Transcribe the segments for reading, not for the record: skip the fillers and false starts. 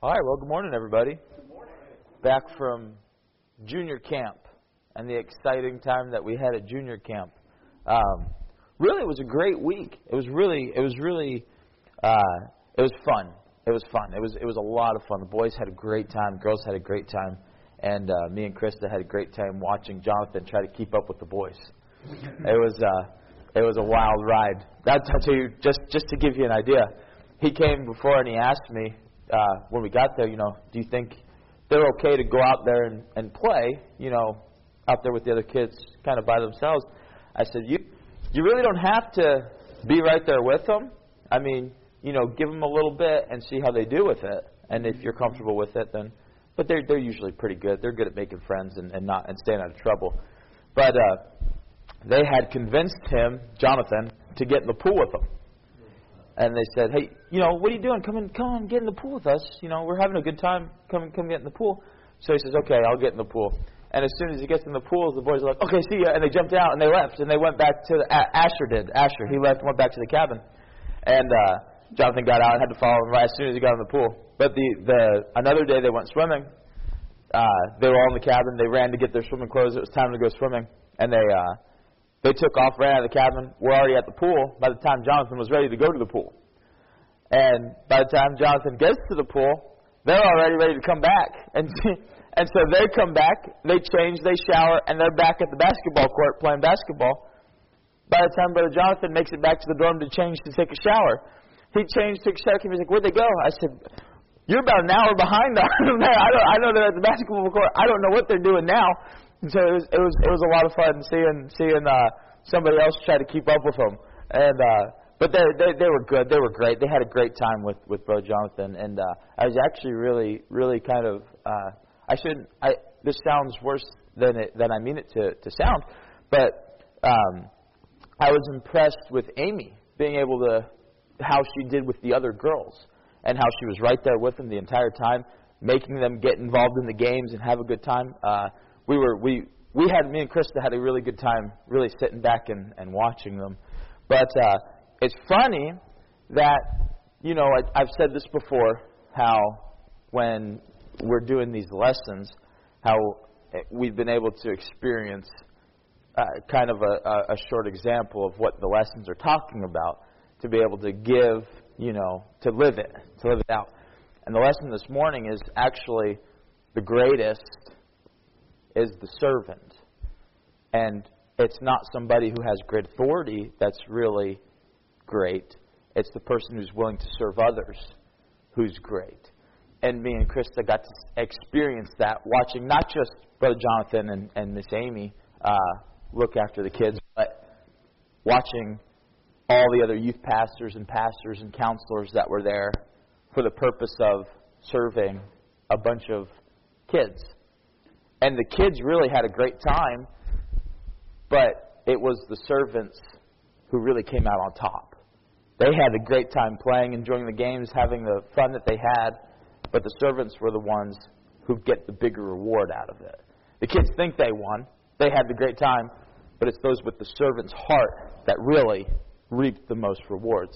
All right, well, good morning, everybody. Good morning. Back from junior camp and the exciting time that we had at junior camp. Really, it was a great week. It was fun. It was a lot of fun. The boys had a great time. Girls had a great time. And me and Krista had a great time watching Jonathan try to keep up with the boys. It was a wild ride. I'll tell you, just to give you an idea, he came before and he asked me, when we got there, do you think they're okay to go out there and play, out there with the other kids kind of by themselves? I said, you really don't have to be right there with them. I mean, give them a little bit and see how they do with it. And if you're comfortable with it, then, but they're usually pretty good. They're good at making friends and staying out of trouble. But they had convinced him, Jonathan, to get in the pool with them. And they said, hey, what are you doing? Come on, get in the pool with us. We're having a good time. Come get in the pool. So he says, okay, I'll get in the pool. And as soon as he gets in the pool, the boys are like, okay, see ya. And they jumped out and they left. And they went back to Asher, he left and went back to the cabin. And Jonathan got out and had to follow him right as soon as he got in the pool. But another day they went swimming. They were all in the cabin. They ran to get their swimming clothes. It was time to go swimming. And they took off, ran out of the cabin. We're already at the pool by the time Jonathan was ready to go to the pool. And by the time Jonathan gets to the pool, they're already ready to come back. And so they come back, they change, they shower, and they're back at the basketball court playing basketball. By the time Brother Jonathan makes it back to the dorm to change to take a shower, he changed, took a shower, and he was like, where'd they go? I said, you're about an hour behind on them there. I know they're at the basketball court. I don't know what they're doing now. And so it was a lot of fun seeing somebody else try to keep up with them. And but they were good. They were great. They had a great time with Brother Jonathan. And I was actually really kind of this sounds worse than I mean it to sound. But I was impressed with Amy being able to how she did with the other girls and how she was right there with them the entire time, making them get involved in the games and have a good time. Me and Krista had a really good time really sitting back and watching them. But it's funny that, I've said this before, how when we're doing these lessons, how we've been able to experience kind of a short example of what the lessons are talking about, to be able to give, to live it out. And the lesson this morning is actually the greatest is the servant. And it's not somebody who has great authority that's really great. It's the person who's willing to serve others who's great. And me and Krista got to experience that watching not just Brother Jonathan and Miss Amy look after the kids, but watching all the other youth pastors and counselors that were there for the purpose of serving a bunch of kids. And the kids really had a great time, but it was the servants who really came out on top. They had a great time playing, enjoying the games, having the fun that they had, but the servants were the ones who get the bigger reward out of it. The kids think they won. They had the great time, but it's those with the servant's heart that really reaped the most rewards.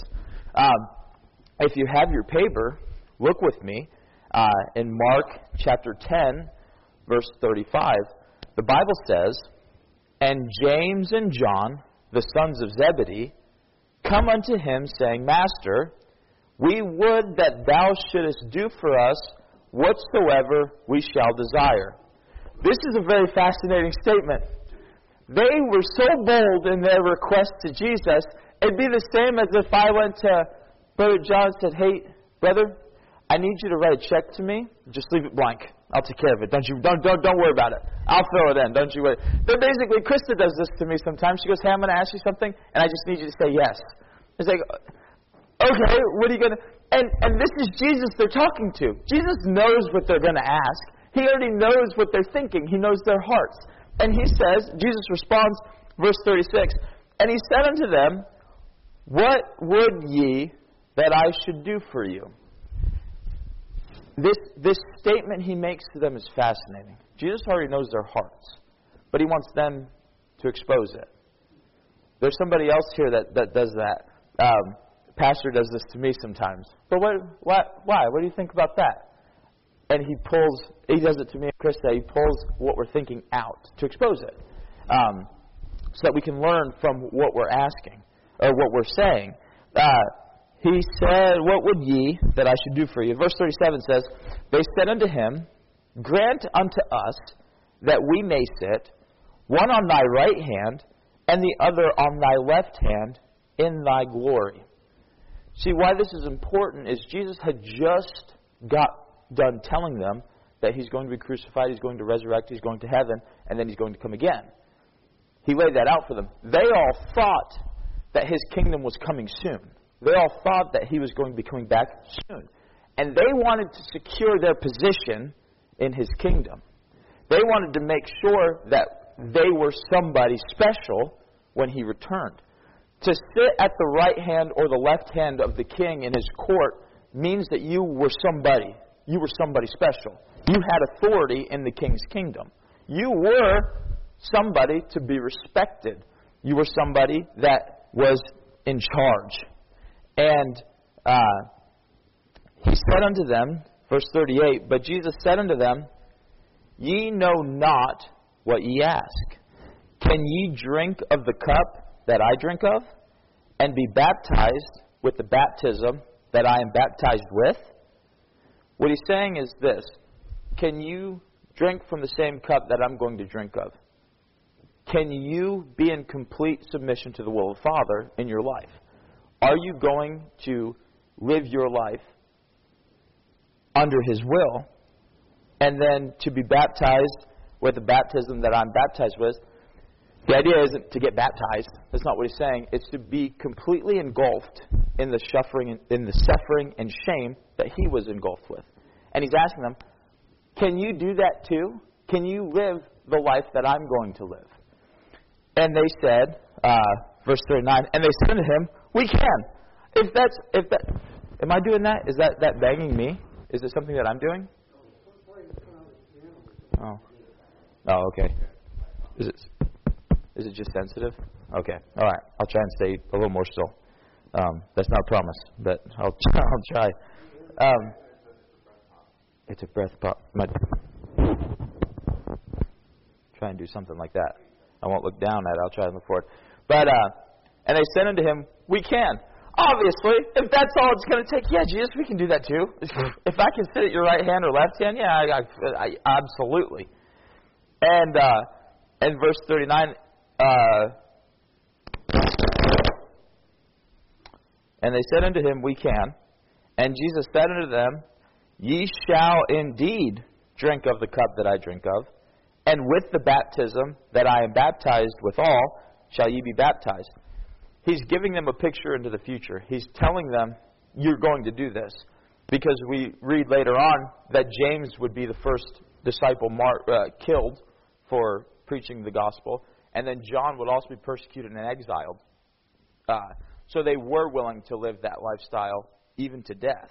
If you have your paper, look with me in Mark chapter 10, verse 35. The Bible says, and James and John, the sons of Zebedee, come unto him, saying, Master, we would that thou shouldest do for us whatsoever we shall desire. This is a very fascinating statement. They were so bold in their request to Jesus, it'd be the same as if I went to Brother John and said, hey, brother, I need you to write a check to me. Just leave it blank. I'll take care of it. Don't worry about it. I'll throw it in. Don't you worry. But basically, Krista does this to me sometimes. She goes, hey, I'm going to ask you something, and I just need you to say yes. It's like, okay, what are you going to... And this is Jesus they're talking to. Jesus knows what they're going to ask. He already knows what they're thinking. He knows their hearts. And he says, Jesus responds, verse 36, and he said unto them, what would ye that I should do for you? This statement he makes to them is fascinating. Jesus already knows their hearts, but he wants them to expose it. There's somebody else here that does that. Pastor does this to me sometimes. But why? What do you think about that? and he does it to me and Krista, he pulls what we're thinking out to expose it. So that we can learn from what we're asking, or what we're saying. He said, "What would ye that I should do for you?" Verse 37 says, "They said unto him, Grant unto us that we may sit, one on thy right hand, and the other on thy left hand, in thy glory." See, why this is important is Jesus had just got done telling them that He's going to be crucified, He's going to resurrect, He's going to heaven, and then He's going to come again. He laid that out for them. They all thought that His kingdom was coming soon. They all thought that He was going to be coming back soon. And they wanted to secure their position in His kingdom. They wanted to make sure that they were somebody special when He returned. To sit at the right hand or the left hand of the king in his court means that you were somebody. You were somebody special. You had authority in the king's kingdom. You were somebody to be respected. You were somebody that was in charge. And He said unto them, verse 38, "But Jesus said unto them, Ye know not what ye ask. Can ye drink of the cup that I drink of, and be baptized with the baptism that I am baptized with?" What He's saying is this: can you drink from the same cup that I'm going to drink of? Can you be in complete submission to the will of the Father in your life? Are you going to live your life under His will, and then to be baptized with the baptism that I'm baptized with? The idea isn't to get baptized. That's not what He's saying. It's to be completely engulfed in the suffering and shame that He was engulfed with. And He's asking them, can you do that too? Can you live the life that I'm going to live? And they said, verse 39, and they said to Him, we can. Am I doing that? Is that begging me? Is it something that I'm doing? Oh, okay. Is it just sensitive? Okay. All right. I'll try and stay a little more still. That's not a promise, but I'll try. It's a breath pop. Try and do something like that. I won't look down at it. I'll try and look forward. But and they said unto Him, we can. Obviously, if that's all it's going to take, yeah, Jesus, we can do that too. If I can sit at your right hand or left hand, yeah, I absolutely. And verse 39. And they said unto Him, we can. And Jesus said unto them, Ye shall indeed drink of the cup that I drink of, and with the baptism that I am baptized withal shall ye be baptized. He's giving them a picture into the future. He's telling them, you're going to do this. Because we read later on that James would be the first disciple killed for preaching the gospel. And then John would also be persecuted and exiled. So they were willing to live that lifestyle even to death.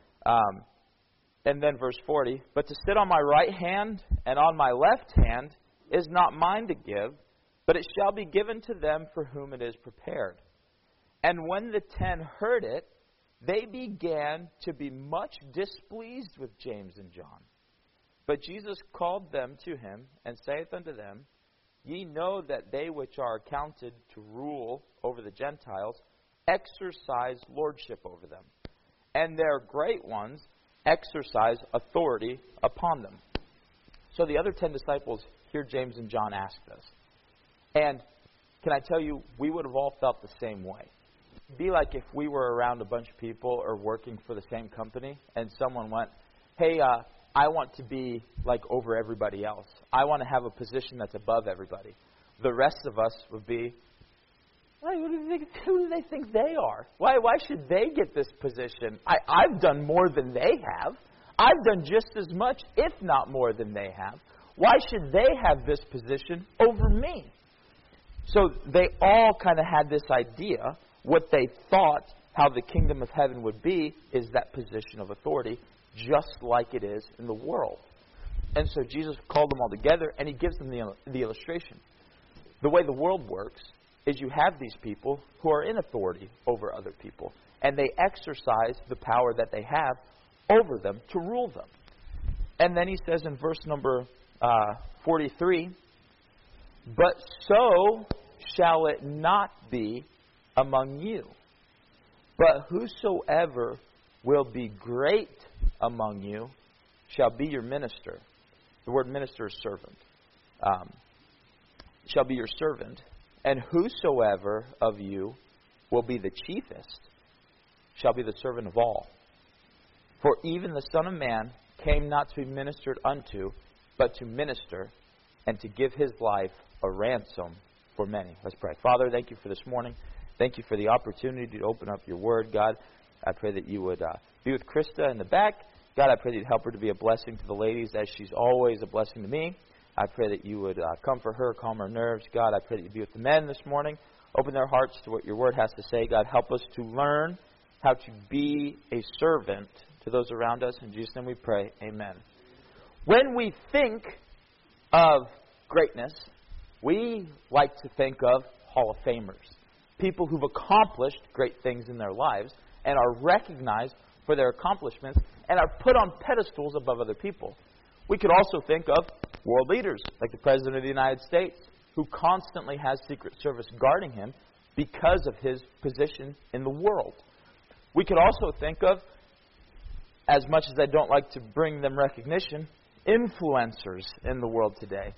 And then verse 40, But to sit on my right hand and on my left hand is not mine to give, but it shall be given to them for whom it is prepared. And when the 10 heard it, they began to be much displeased with James and John. But Jesus called them to Him, and saith unto them, Ye know that they which are accounted to rule over the Gentiles exercise lordship over them, and their great ones exercise authority upon them. So the other 10 disciples hear James and John ask this. And can I tell you, we would have all felt the same way. It'd be like if we were around a bunch of people or working for the same company, and someone went, hey, I want to be like over everybody else. I want to have a position that's above everybody. The rest of us would be, who do they think they are? Why should they get this position? I've done more than they have. I've done just as much, if not more than they have. Why should they have this position over me? So they all kind of had this idea. What they thought how the kingdom of heaven would be is that position of authority, just like it is in the world. And so Jesus called them all together, and He gives them the illustration. The way the world works is you have these people who are in authority over other people, and they exercise the power that they have over them to rule them. And then he says in verse number 43, but so shall it not be among you. But whosoever will be great among you shall be your minister. The word minister is servant. Shall be your servant. And whosoever of you will be the chiefest shall be the servant of all. For even the Son of Man came not to be ministered unto, but to minister, and to give his life a ransom for many. Let's pray. Father, thank you for this morning. Thank you for the opportunity to open up your word, God. I pray that you would be with Krista in the back. God, I pray that you'd help her to be a blessing to the ladies as she's always a blessing to me. I pray that you would comfort her, calm her nerves. God, I pray that you'd be with the men this morning. Open their hearts to what your word has to say. God, help us to learn how to be a servant to those around us. In Jesus' name we pray. Amen. When we think of greatness, we like to think of Hall of Famers. People who've accomplished great things in their lives and are recognized for their accomplishments and are put on pedestals above other people. We could also think of world leaders, like the President of the United States, who constantly has Secret Service guarding him because of his position in the world. We could also think of, as much as I don't like to bring them recognition, influencers in the world today.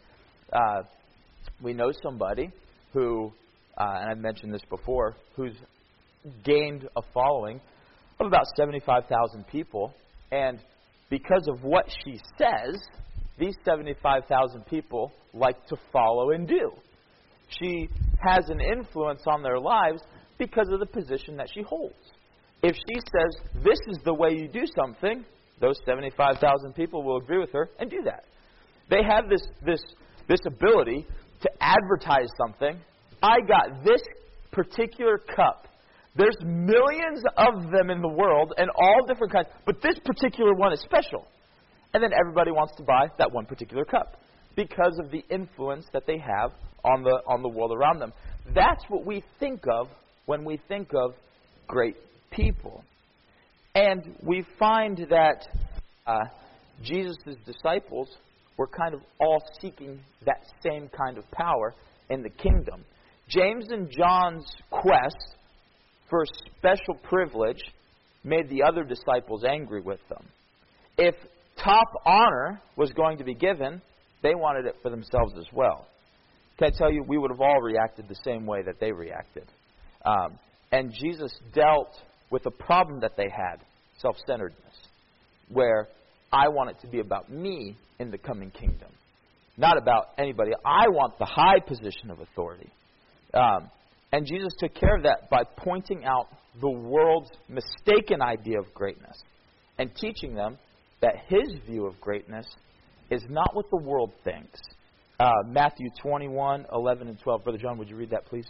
We know somebody who, and I've mentioned this before, who's gained a following of about 75,000 people, and because of what she says, these 75,000 people like to follow and do. She has an influence on their lives because of the position that she holds. If she says, this is the way you do something, those 75,000 people will agree with her and do that. They have this ability to advertise something. I got this particular cup. There's millions of them in the world and all different kinds, but this particular one is special. And then everybody wants to buy that one particular cup because of the influence that they have on the world around them. That's what we think of when we think of great people. And we find that Jesus' disciples were kind of all seeking that same kind of power in the kingdom. James and John's quest for special privilege made the other disciples angry with them. If top honor was going to be given, they wanted it for themselves as well. Can I tell you, we would have all reacted the same way that they reacted. And Jesus dealt with a problem that they had, self-centeredness, where I want it to be about me in the coming kingdom, not about anybody. I want the high position of authority. And Jesus took care of that by pointing out the world's mistaken idea of greatness and teaching them that his view of greatness is not what the world thinks. Matthew 21, 11, and 12. Brother John, would you read that, please?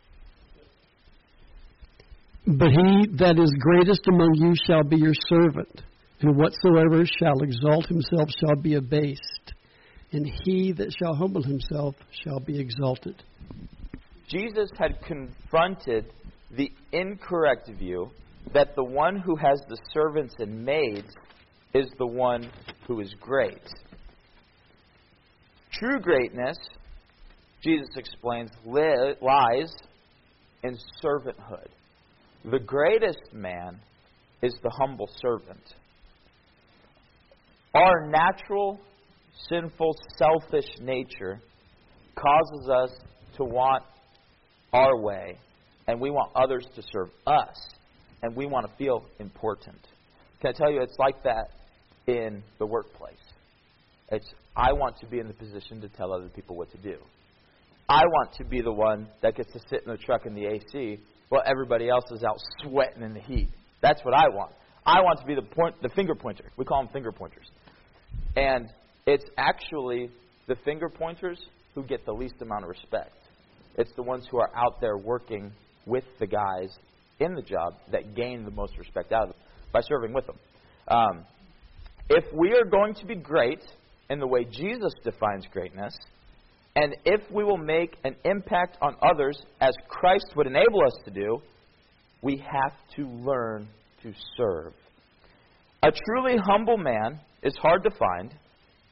But he that is greatest among you shall be your servant, and whatsoever shall exalt himself shall be abased, and he that shall humble himself shall be exalted. Jesus had confronted the incorrect view that the one who has the servants and maids is the one who is great. True greatness, Jesus explains, lies in servanthood. The greatest man is the humble servant. Our natural, sinful, selfish nature causes us to want our way, and we want others to serve us, and we want to feel important. Can I tell you, it's like that in the workplace. I want to be in the position to tell other people what to do. I want to be the one that gets to sit in the truck in the AC while everybody else is out sweating in the heat. That's what I want. I want to be the finger pointer. We call them finger pointers. And it's actually the finger pointers who get the least amount of respect. It's the ones who are out there working with the guys in the job that gain the most respect out of them by serving with them. If we are going to be great in the way Jesus defines greatness, and if we will make an impact on others as Christ would enable us to do, we have to learn to serve. A truly humble man is hard to find,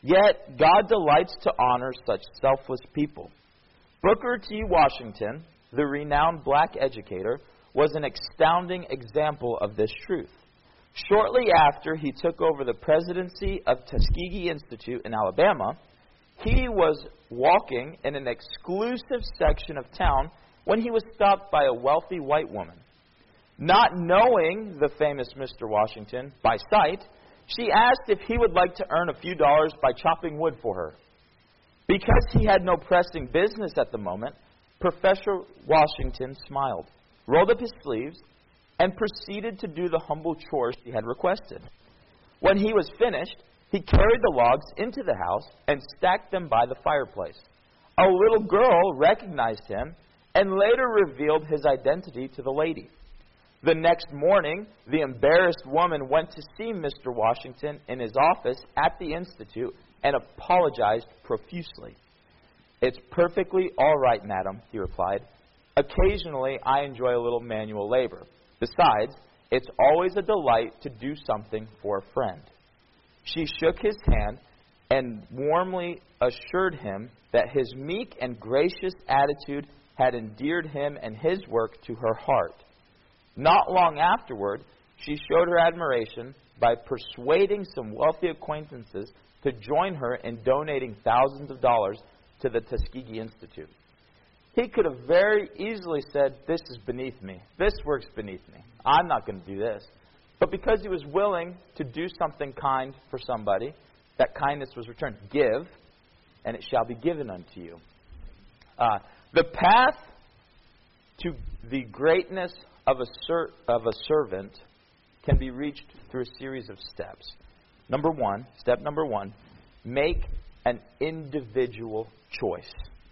Yet God delights to honor such selfless people. Booker T. Washington, the renowned black educator, was an astounding example of this truth. Shortly after he took over the presidency of Tuskegee Institute in Alabama, he was walking in an exclusive section of town when he was stopped by a wealthy white woman. Not knowing the famous Mr. Washington by sight, she asked if he would like to earn a few dollars by chopping wood for her. Because he had no pressing business at the moment, Professor Washington smiled, rolled up his sleeves, and proceeded to do the humble chores she had requested. When he was finished, he carried the logs into the house and stacked them by the fireplace. A little girl recognized him and later revealed his identity to the lady. The next morning, the embarrassed woman went to see Mr. Washington in his office at the Institute and apologized profusely. "It's perfectly all right, madam," he replied. "Occasionally, I enjoy a little manual labor. Besides, it's always a delight to do something for a friend." She shook his hand and warmly assured him that his meek and gracious attitude had endeared him and his work to her heart. Not long afterward, she showed her admiration by persuading some wealthy acquaintances to join her in donating thousands of dollars to the Tuskegee Institute. He could have very easily said, "This is beneath me. This work's beneath me. I'm not going to do this." But because he was willing to do something kind for somebody, that kindness was returned. "Give, and it shall be given unto you." The path to the greatness of a servant can be reached through a series of steps. Step number one, make an individual choice.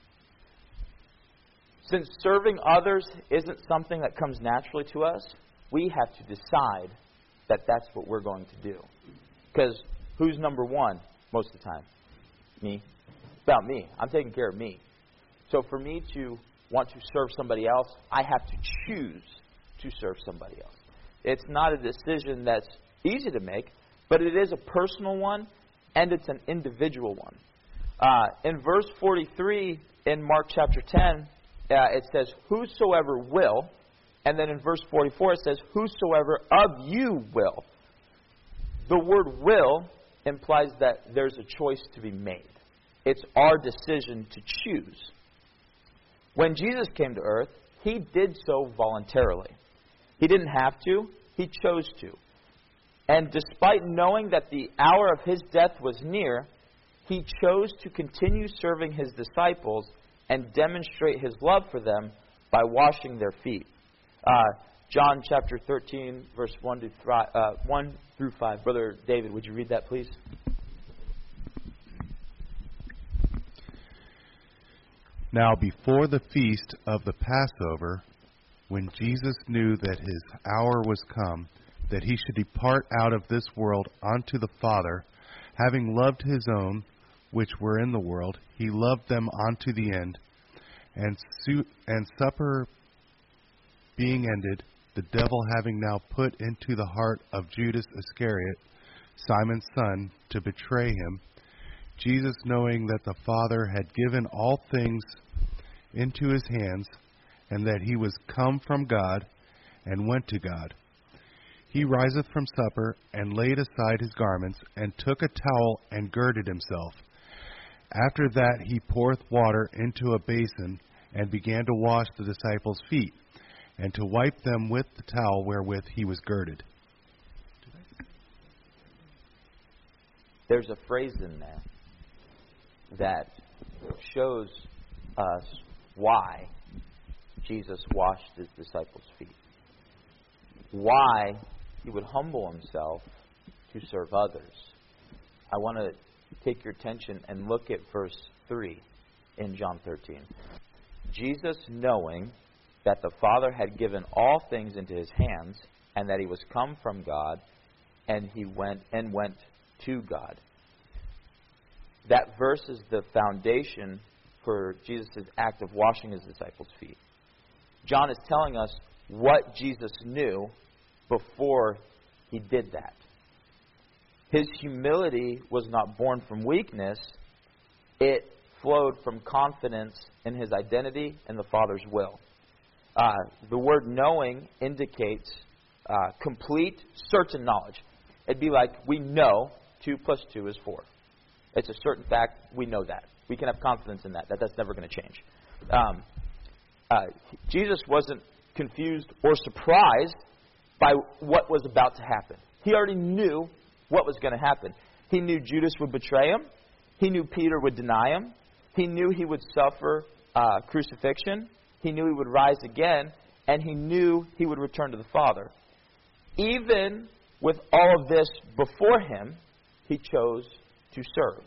Since serving others isn't something that comes naturally to us, we have to decide that that's what we're going to do. Because who's number one most of the time? Me. It's about me. I'm taking care of me. So for me to want to serve somebody else, I have to choose to serve somebody else. It's not a decision that's easy to make, but it is a personal one, and it's an individual one. In verse 43 in Mark chapter 10, it says, "Whosoever will," and then in verse 44 it says, "Whosoever of you will." The word "will" implies that there's a choice to be made. It's our decision to choose. When Jesus came to earth, he did so voluntarily. He didn't have to, he chose to. And despite knowing that the hour of his death was near, he chose to continue serving his disciples and demonstrate his love for them by washing their feet. John chapter 13, verse 1 through 5. Brother David, would you read that, please? Now before the feast of the Passover, when Jesus knew that his hour was come, that he should depart out of this world unto the Father, having loved his own which were in the world, he loved them unto the end. And supper being ended, the devil having now put into the heart of Judas Iscariot, Simon's son, to betray him, Jesus, knowing that the Father had given all things into his hands, and that he was come from God, and went to God, he riseth from supper, and laid aside his garments, and took a towel, and girded himself. After that he poureth water into a basin, and began to wash the disciples' feet, and to wipe them with the towel wherewith he was girded. There's a phrase in there that shows us why Jesus washed his disciples' feet. Why he would humble himself to serve others. I want to take your attention and look at verse 3 in John 13. Jesus, knowing that the Father had given all things into his hands, and that he was come from God, and he went to God. That verse is the foundation for Jesus' act of washing his disciples' feet. John is telling us what Jesus knew before he did that. His humility was not born from weakness. It flowed from confidence in his identity and the Father's will. The word knowing indicates complete, certain knowledge. It'd be like, we know 2 + 2 is 4. It's a certain fact. We know that. We can have confidence in that that's never going to change. Jesus wasn't confused or surprised by what was about to happen. He already knew what was going to happen. He knew Judas would betray him. He knew Peter would deny him. He knew he would suffer crucifixion. He knew he would rise again. And he knew he would return to the Father. Even with all of this before him, he chose to serve.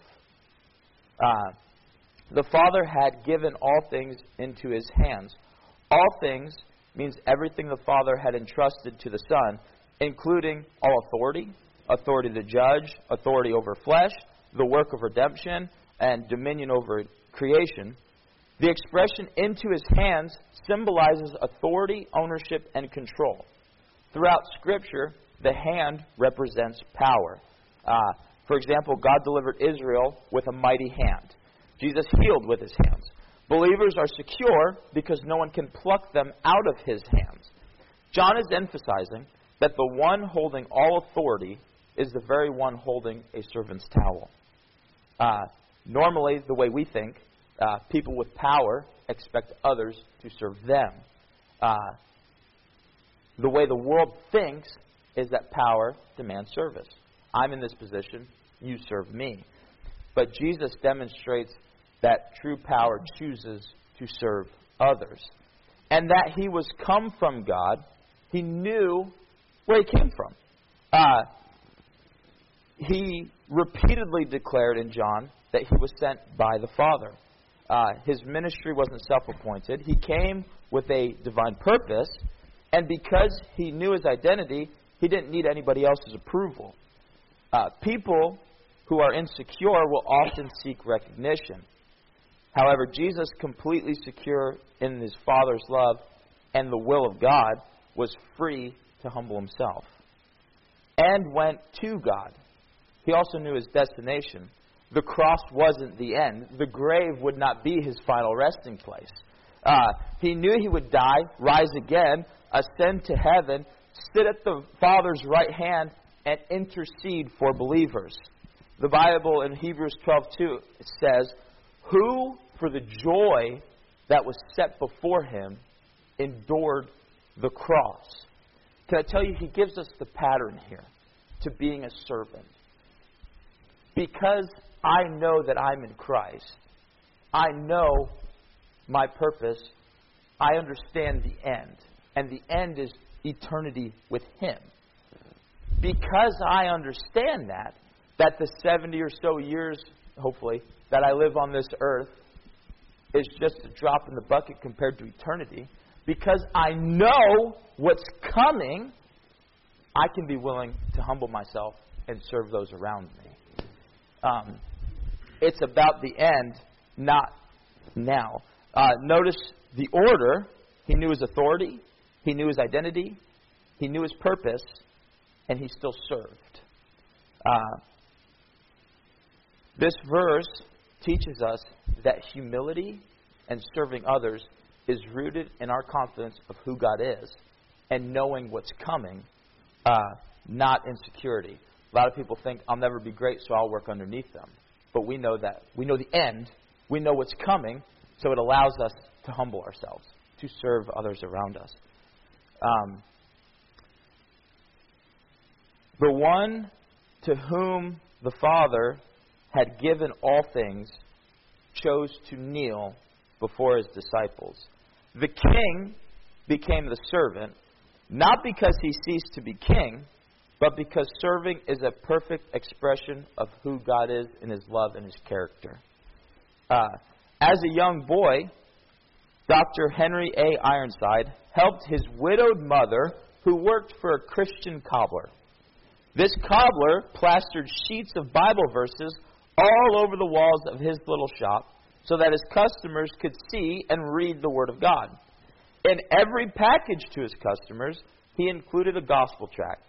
The Father had given all things into his hands. All things means everything the Father had entrusted to the Son, including all authority, authority to judge, authority over flesh, the work of redemption, and dominion over creation. The expression into his hands symbolizes authority, ownership, and control. Throughout Scripture, the hand represents power. For example, God delivered Israel with a mighty hand. Jesus healed with his hands. Believers are secure because no one can pluck them out of his hands. John is emphasizing that the one holding all authority is the very one holding a servant's towel. Normally, the way we think, people with power expect others to serve them. The way the world thinks is that power demands service. I'm in this position, you serve me. But Jesus demonstrates that true power chooses to serve others. And that he was come from God, he knew where he came from. He repeatedly declared in John that he was sent by the Father. His ministry wasn't self-appointed. He came with a divine purpose, and because he knew his identity, he didn't need anybody else's approval. People who are insecure will often seek recognition. However, Jesus, completely secure in his Father's love and the will of God, was free to humble himself and went to God. He also knew his destination. The cross wasn't the end. The grave would not be his final resting place. He knew he would die, rise again, ascend to heaven, sit at the Father's right hand, and intercede for believers. The Bible in Hebrews 12:2 says, who, for the joy that was set before him, endured the cross. Can I tell you, he gives us the pattern here to being a servant. Because I know that I'm in Christ, I know my purpose, I understand the end. And the end is eternity with him. Because I understand that the 70 or so years, hopefully, that I live on this earth is just a drop in the bucket compared to eternity. Because I know what's coming, I can be willing to humble myself and serve those around me. It's about the end, not now. Notice the order. He knew his authority. He knew his identity. He knew his purpose. And he still served. This verse teaches us that humility and serving others is rooted in our confidence of who God is and knowing what's coming, not insecurity. A lot of people think, I'll never be great, so I'll work underneath them. But we know that. We know the end. We know what's coming, so it allows us to humble ourselves, to serve others around us. The one to whom the Father had given all things chose to kneel before his disciples. The king became the servant, not because he ceased to be king, but because serving is a perfect expression of who God is in his love and his character. As a young boy, Dr. Henry A. Ironside helped his widowed mother who worked for a Christian cobbler. This cobbler plastered sheets of Bible verses all over the walls of his little shop so that his customers could see and read the Word of God. In every package to his customers, he included a gospel tract.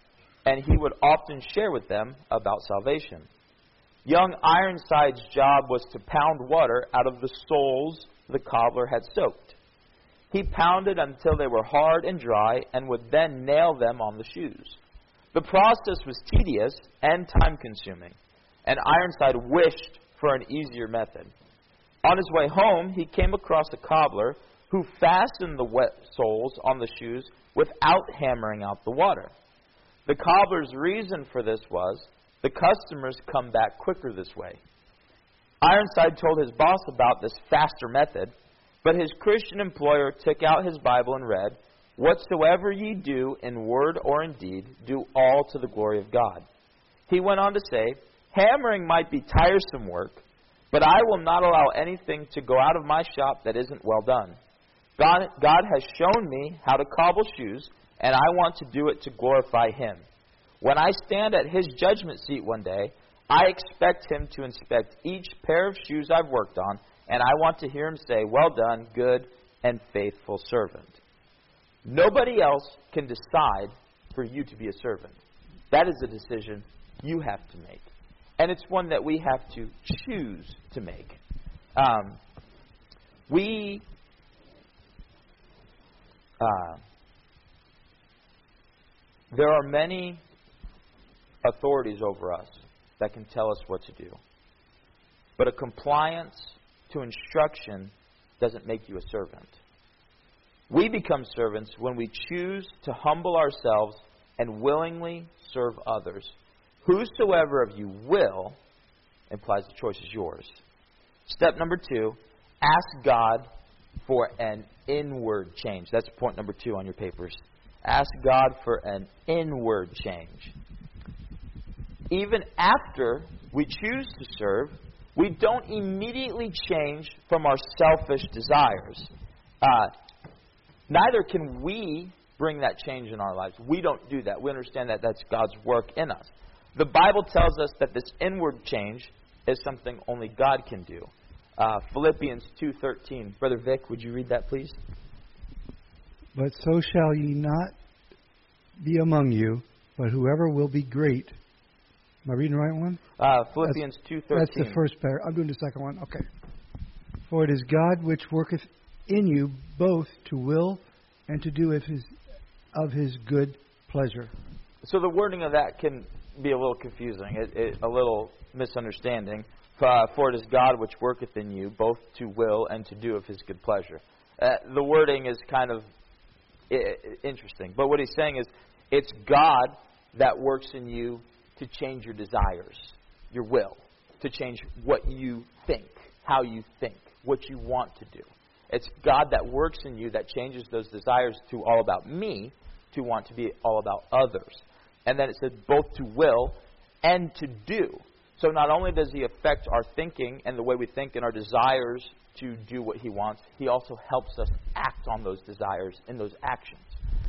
and he would often share with them about salvation. Young Ironside's job was to pound water out of the soles the cobbler had soaked. He pounded until they were hard and dry and would then nail them on the shoes. The process was tedious and time-consuming, and Ironside wished for an easier method. On his way home, he came across a cobbler who fastened the wet soles on the shoes without hammering out the water. The cobbler's reason for this was, the customers come back quicker this way. Ironside told his boss about this faster method, but his Christian employer took out his Bible and read, "Whatsoever ye do in word or in deed, do all to the glory of God." He went on to say, "Hammering might be tiresome work, but I will not allow anything to go out of my shop that isn't well done. God has shown me how to cobble shoes, and I want to do it to glorify Him. When I stand at His judgment seat one day, I expect Him to inspect each pair of shoes I've worked on, and I want to hear Him say, 'Well done, good and faithful servant.'" Nobody else can decide for you to be a servant. That is a decision you have to make. And it's one that we have to choose to make. There are many authorities over us that can tell us what to do. But a compliance to instruction doesn't make you a servant. We become servants when we choose to humble ourselves and willingly serve others. Whosoever of you will implies the choice is yours. Step number 2, ask God for an inward change. That's point number 2 on your papers. Ask God for an inward change. Even after we choose to serve, we don't immediately change from our selfish desires. Neither can we bring that change in our lives. We don't do that. We understand that that's God's work in us. The Bible tells us that this inward change is something only God can do. Philippians 2:13. Brother Vic, would you read that, please? "But so shall ye not be among you, but whoever will be great." Am I reading the right one? Philippians 2:13. That's the first paragraph. I'm doing the second one. Okay. "For it is God which worketh in you both to will and to do of his good pleasure." So the wording of that can be a little confusing, a little misunderstanding. "For it is God which worketh in you both to will and to do of His good pleasure." The wording is kind of interesting. But what he's saying is, it's God that works in you to change your desires, your will, to change what you think, how you think, what you want to do. It's God that works in you that changes those desires to all about me to want to be all about others. And then it says both to will and to do. So not only does He affect our thinking and the way we think and our desires to do what He wants, He also helps us act on those desires and those actions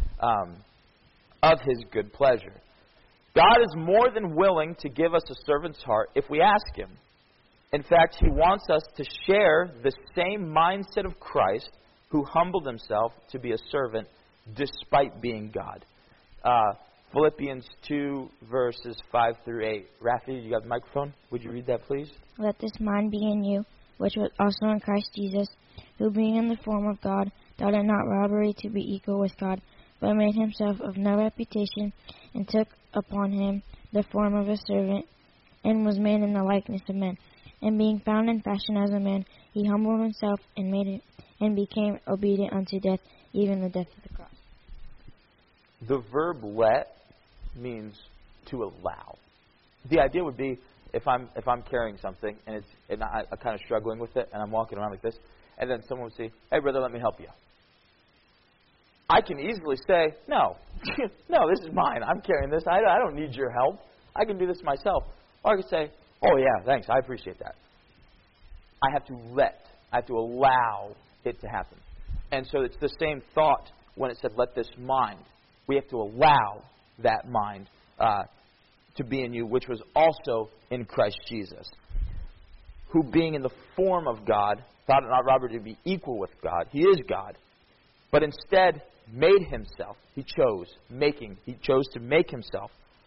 of His good pleasure. God is more than willing to give us a servant's heart if we ask Him. In fact, He wants us to share the same mindset of Christ, who humbled Himself to be a servant despite being God. Philippians 2, verses 5 through 8. Rafi, you got the microphone? Would you read that, please? "Let this mind be in you, which was also in Christ Jesus, who being in the form of God, thought it not robbery to be equal with God, but made Himself of no reputation, and took upon Him the form of a servant, and was made in the likeness of men. And being found in fashion as a man, He humbled Himself and became obedient unto death, even the death of the cross." The verb "let" means to allow. The idea would be if I'm carrying something and I'm kind of struggling with it and I'm walking around like this, and then someone would say, "Hey brother, let me help you." I can easily say, "No, no, this is mine. I'm carrying this. I don't need your help. I can do this myself." Or I could say, "Oh yeah, thanks. I appreciate that." I have to allow it to happen. And so it's the same thought when it said, "Let this mind." We have to allow that mind to be in you, which was also in Christ Jesus, who being in the form of God, thought it not robbery to be equal with God. He is God. But instead made Himself. He chose to make Himself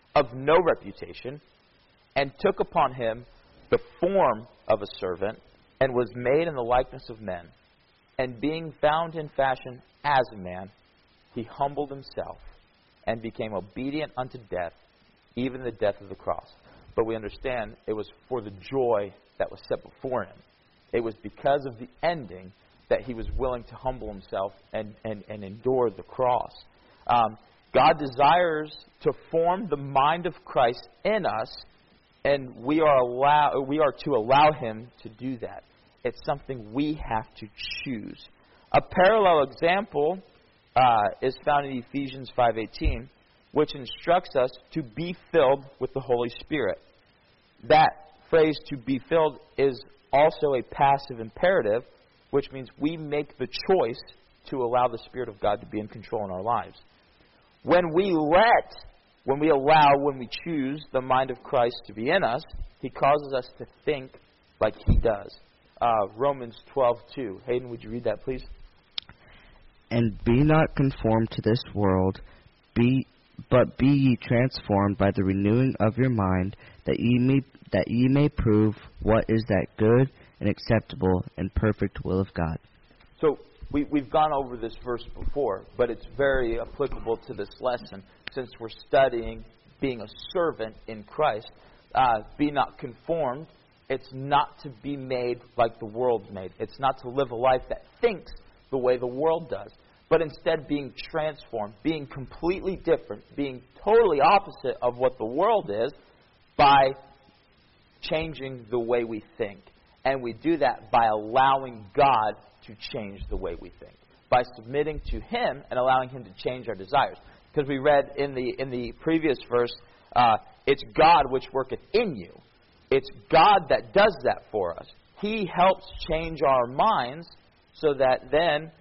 of no reputation, and took upon him the form of a servant, and was made in the likeness of men. And being found in fashion as a man, he humbled himself, and became obedient unto death, even the death of the cross. But we understand it was for the joy that was set before him. It was because of the ending that he was willing to humble himself and endure the cross. God desires to form the mind of Christ in us, and we are to allow him to do that. It's something we have to choose. A parallel example is found in Ephesians 5:18, which instructs us to be filled with the Holy Spirit. That phrase, to be filled, is also a passive imperative, which means we make the choice to allow the Spirit of God to be in control in our lives. When we choose the mind of Christ to be in us, he causes us to think like he does. Romans 12:2. Hayden, would you read that, please? And be not conformed to this world, but be ye transformed by the renewing of your mind, that ye may prove what is that good and acceptable and perfect will of God. So we've gone over this verse before, but it's very applicable to this lesson since we're studying being a servant in Christ. Be not conformed. It's not to be made like the world's made. It's not to live a life that thinks the way the world does, but instead being transformed, being completely different, being totally opposite of what the world is by changing the way we think. And we do that by allowing God to change the way we think, by submitting to him and allowing him to change our desires. Because we read in the previous verse, it's God which worketh in you. It's God that does that for us. He helps change our minds so that then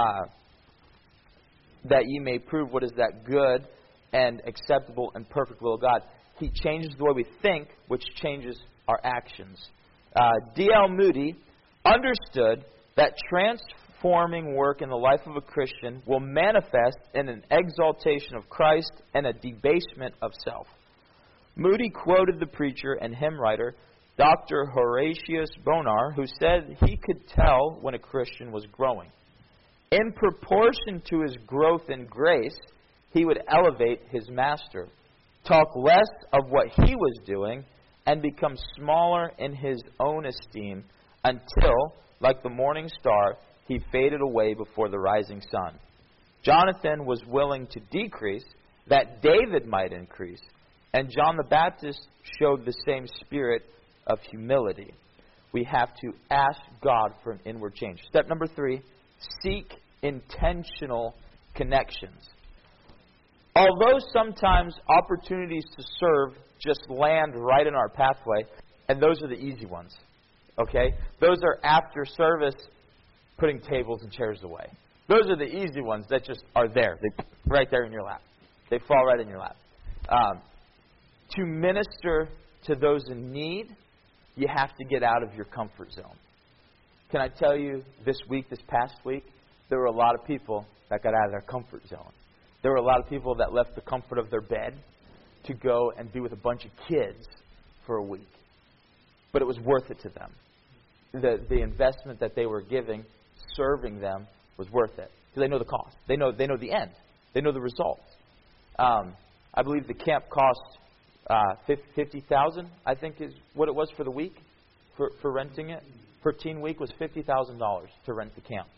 that ye may prove what is that good and acceptable and perfect will of God. He changes the way we think, which changes our actions. D.L. Moody understood that transforming work in the life of a Christian will manifest in an exaltation of Christ and a debasement of self. Moody quoted the preacher and hymn writer Dr. Horatius Bonar, who said he could tell when a Christian was growing. In proportion to his growth in grace, he would elevate his master, talk less of what he was doing, and become smaller in his own esteem until, like the morning star, he faded away before the rising sun. Jonathan was willing to decrease that David might increase, and John the Baptist showed the same spirit of humility. We have to ask God for an inward change. Step number 3, seek intentional connections. Although sometimes opportunities to serve just land right in our pathway, and those are the easy ones, okay? Those are after service, putting tables and chairs away. Those are the easy ones that just are there. They're right there in your lap. They fall right in your lap. To minister to those in need, you have to get out of your comfort zone. Can I tell you, this past week, there were a lot of people that got out of their comfort zone. There were a lot of people that left the comfort of their bed to go and be with a bunch of kids for a week. But it was worth it to them. The investment that they were giving, serving them, was worth it. Because they know the cost. They know the end. They know the results. I believe the camp cost $50,000, I think is what it was for the week, for renting it. For teen week was $50,000 to rent the camp.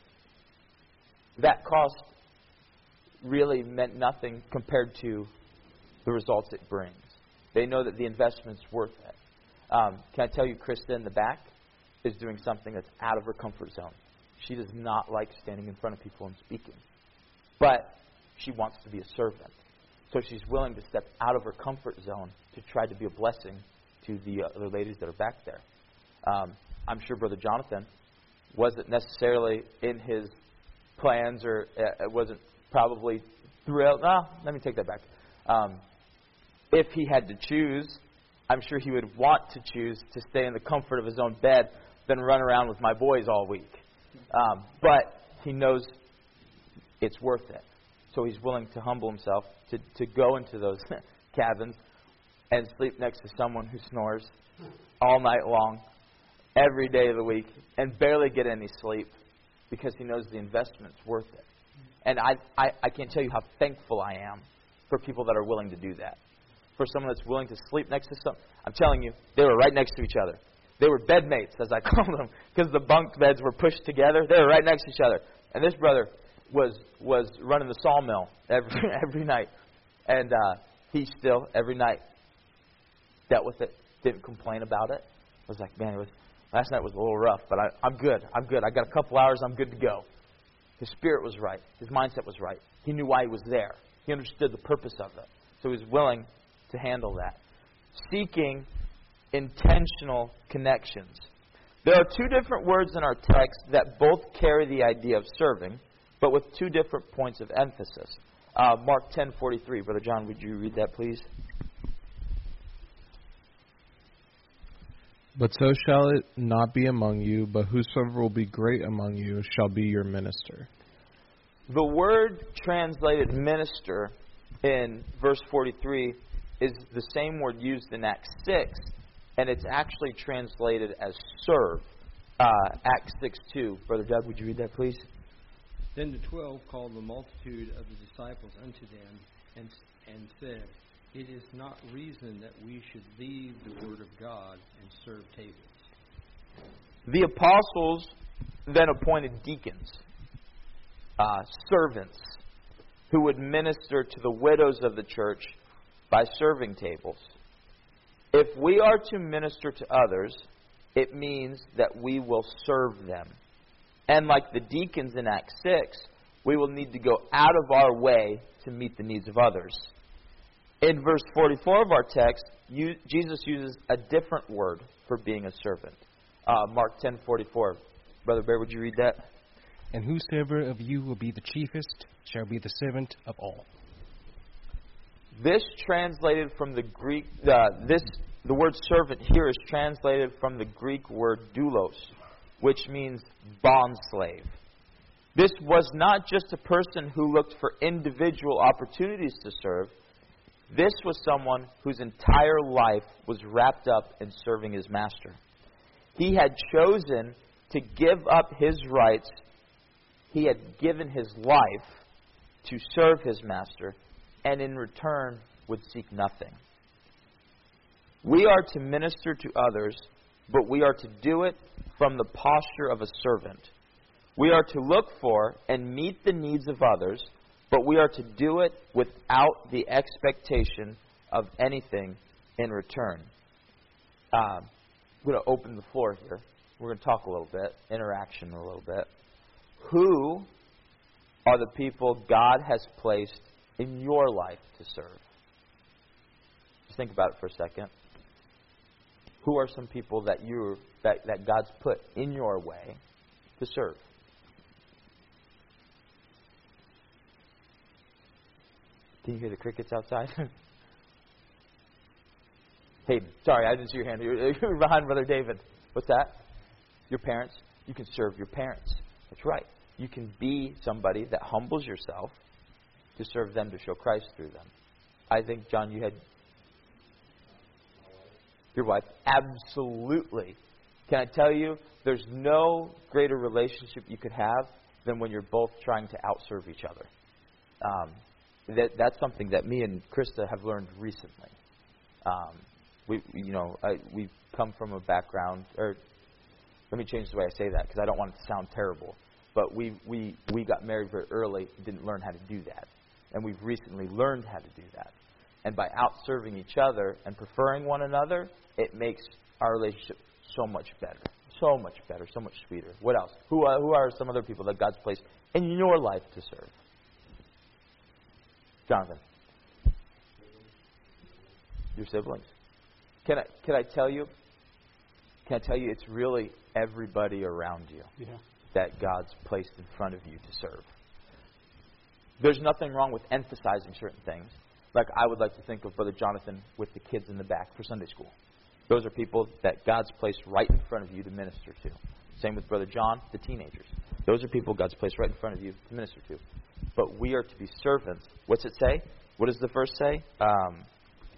That cost really meant nothing compared to the results it brings. They know that the investment's worth it. Can I tell you, Krista in the back is doing something that's out of her comfort zone. She does not like standing in front of people and speaking. But she wants to be a servant. So she's willing to step out of her comfort zone to try to be a blessing to the other ladies that are back there. I'm sure Brother Jonathan wasn't necessarily in his plans, or it wasn't probably thrilled. No, let me take that back. If he had to choose, I'm sure he would want to choose to stay in the comfort of his own bed than run around with my boys all week. But he knows it's worth it. So he's willing to humble himself to go into those cabins and sleep next to someone who snores all night long, every day of the week, and barely get any sleep because he knows the investment's worth it. And I can't tell you how thankful I am for people that are willing to do that. For someone that's willing to sleep next to someone. I'm telling you, they were right next to each other. They were bedmates, as I call them, because the bunk beds were pushed together. They were right next to each other. And this brother was running the sawmill every night. And he still, every night, dealt with it, didn't complain about it. I was like, man, last night was a little rough, but I'm good. I got a couple hours, I'm good to go. His spirit was right. His mindset was right. He knew why he was there. He understood the purpose of it. So he was willing to handle that. Seeking intentional connections. There are two different words in our text that both carry the idea of serving, but with two different points of emphasis. Mark 10:43. Brother John, would you read that, please? But so shall it not be among you, but whosoever will be great among you shall be your minister. The word translated minister in verse 43 is the same word used in Acts 6, and it's actually translated as serve. Acts 6:2. Brother Doug, would you read that, please? Then the 12 called the multitude of the disciples unto them, and said, It is not reason that we should leave the word of God and serve tables. The apostles then appointed deacons, servants, who would minister to the widows of the church by serving tables. If we are to minister to others, it means that we will serve them. And like the deacons in Acts 6, we will need to go out of our way to meet the needs of others. In verse 44 of our text, Jesus uses a different word for being a servant. Mark 10:44. Brother Bear, would you read that? And whosoever of you will be the chiefest shall be the servant of all. This translated from the Greek, the word servant here is translated from the Greek word doulos, which means bondslave. This was not just a person who looked for individual opportunities to serve. This was someone whose entire life was wrapped up in serving his master. He had chosen to give up his rights. He had given his life to serve his master, and in return would seek nothing. We are to minister to others, but we are to do it from the posture of a servant. We are to look for and meet the needs of others, but we are to do it without the expectation of anything in return. I'm going to open the floor here. We're going to talk a little bit, interaction a little bit. Who are the people God has placed in your life to serve? Just think about it for a second. Who are some people that God's put in your way to serve? Can you hear the crickets outside? Hayden, sorry, I didn't see your hand. You're behind Brother David. What's that? Your parents? You can serve your parents. That's right. You can be somebody that humbles yourself to serve them, to show Christ through them. I think, John, you had your wife. Absolutely. Can I tell you, there's no greater relationship you could have than when you're both trying to outserve each other. That's something that me and Krista have learned recently. We've come from a background, or let me change the way I say that because I don't want it to sound terrible. But we got married very early and didn't learn how to do that. And we've recently learned how to do that. And by outserving each other and preferring one another, it makes our relationship so much better. So much better, so much sweeter. What else? Who are some other people that God's placed in your life to serve? Jonathan. Your siblings. Can I tell you? Can I tell you it's really everybody around you that God's placed in front of you to serve. There's nothing wrong with emphasizing certain things. Like I would like to think of Brother Jonathan with the kids in the back for Sunday school. Those are people that God's placed right in front of you to minister to. Same with Brother John, the teenagers. Those are people God's placed right in front of you to minister to. But we are to be servants. What's it say? What does the verse say?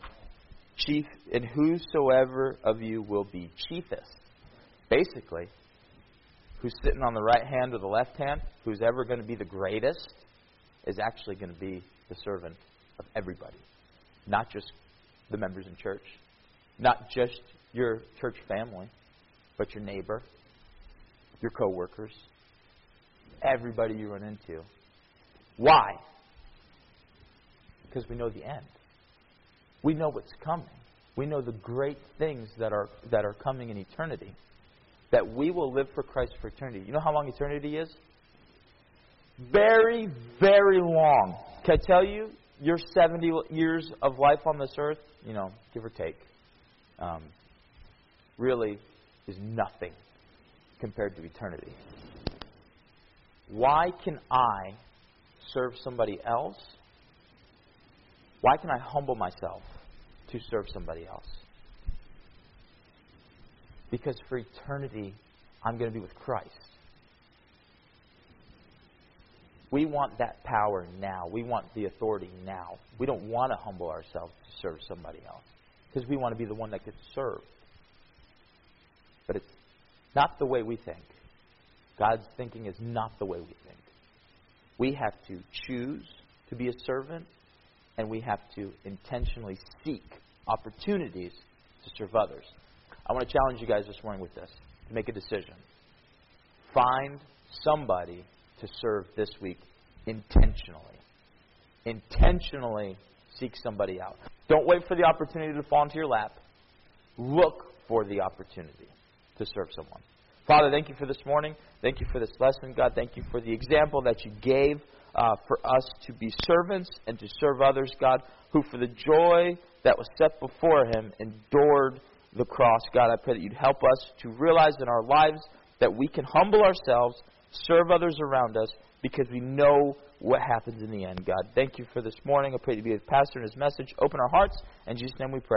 chief, and whosoever of you will be chiefest. Basically, who's sitting on the right hand or the left hand, who's ever going to be the greatest, is actually going to be the servant of everybody. Not just the members in church. Not just your church family, but your neighbor, your coworkers, everybody you run into. Why? Because we know the end. We know what's coming. We know the great things that are coming in eternity. That we will live for Christ for eternity. You know how long eternity is? Very, very long. Can I tell you, your 70 years of life on this earth, give or take, really is nothing compared to eternity. Why can I serve somebody else? Why can I humble myself to serve somebody else? Because for eternity, I'm going to be with Christ. We want that power now. We want the authority now. We don't want to humble ourselves to serve somebody else. Because we want to be the one that gets served. But it's not the way we think. God's thinking is not the way we think. We have to choose to be a servant, and we have to intentionally seek opportunities to serve others. I want to challenge you guys this morning with this, to make a decision. Find somebody to serve this week intentionally. Intentionally seek somebody out. Don't wait for the opportunity to fall into your lap. Look for the opportunity to serve someone. Father, thank you for this morning. Thank you for this lesson, God. Thank you for the example that you gave for us to be servants and to serve others, God, who for the joy that was set before him endured the cross. God, I pray that you'd help us to realize in our lives that we can humble ourselves, serve others around us, because we know what happens in the end, God. Thank you for this morning. I pray that you be with Pastor and his message. Open our hearts. In Jesus' name we pray.